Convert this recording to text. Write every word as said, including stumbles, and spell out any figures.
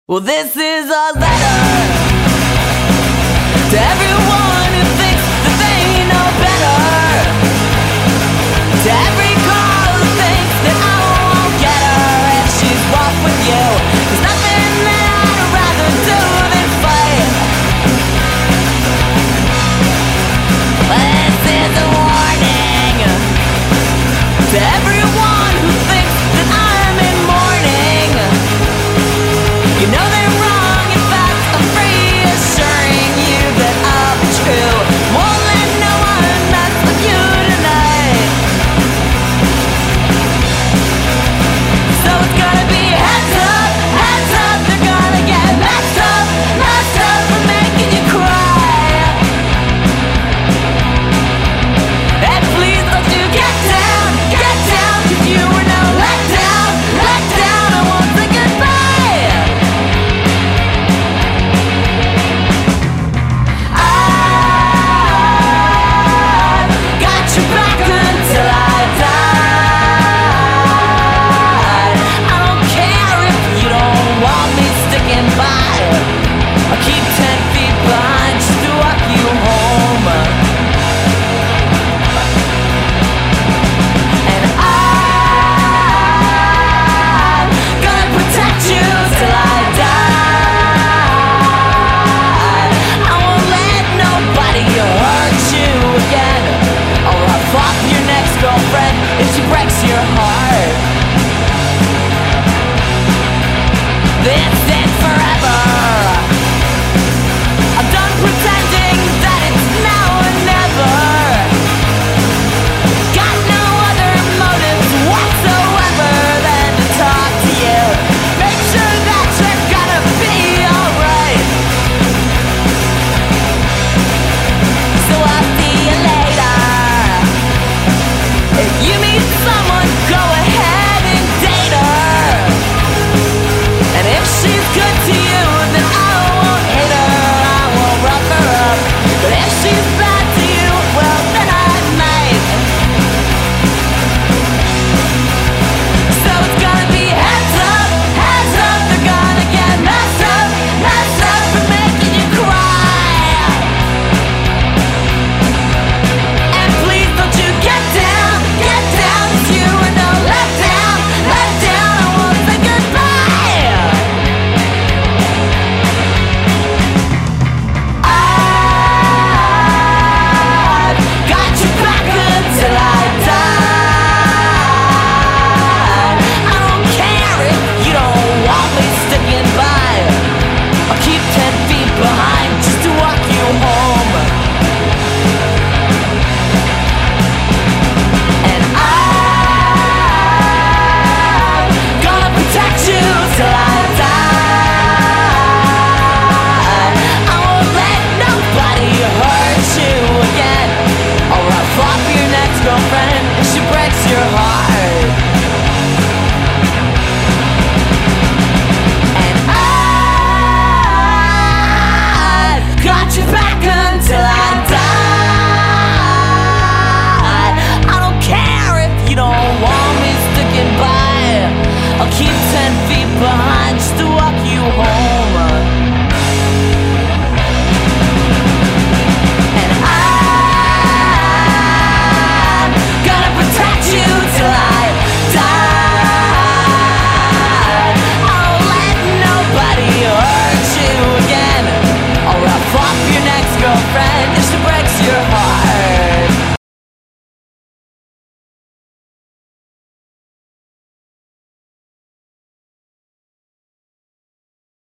Well, this is a letter to everyone who thinks that they know better, to every girl who thinks that I won't get her if she's rough with you. There's nothing that I'd rather do than fight. This is a warning to everyone who thinks that I'm in mourning. You know they're wrong, in fact, I'm reassuring you that I'm true. Won't let no one mess with you tonight. So it's gonna be heads up, heads up. They're gonna get messed up, messed up for making you cry. And please don't you get down, get down, 'cause you were no let down, let down. I won't say goodbye. I'll keep ten feet behind just to walk you home. And I'm gonna protect you till I die. I won't let nobody hurt you again. I'll rough off your next girlfriend if she breaks your heart. This is forever. I'm done pretending that it's now or never. Got no other motives whatsoever than to talk to you. Make sure that you're gonna be alright. So I'll see you later. If you meet someone, go ahead and date her. And if she's good to you, then I won't hate her, I won't rough her up. But if she's bad to you, well then I might. So it's gonna be heads up, heads up. They're gonna get messed up, messed up for making you cry. And please don't you get down, get down, 'cause you were no let down, let down. I won't say goodbye. I've got your back until I die. I don't care if you don't want me sticking by. I'll keep ten feet behind just to walk you home. And I'm gonna protect you till I die. I won't let nobody hurt you again. I'll rough off your next girlfriend if she breaks your heart. And I've got your back until I die. I don't care if you don't want me sticking by. I'll keep ten feet behind just to walk you home. And I'm gonna protect you till I die. I won't let nobody hurt you again. I'll rough off your next girlfriend if she breaks your heart.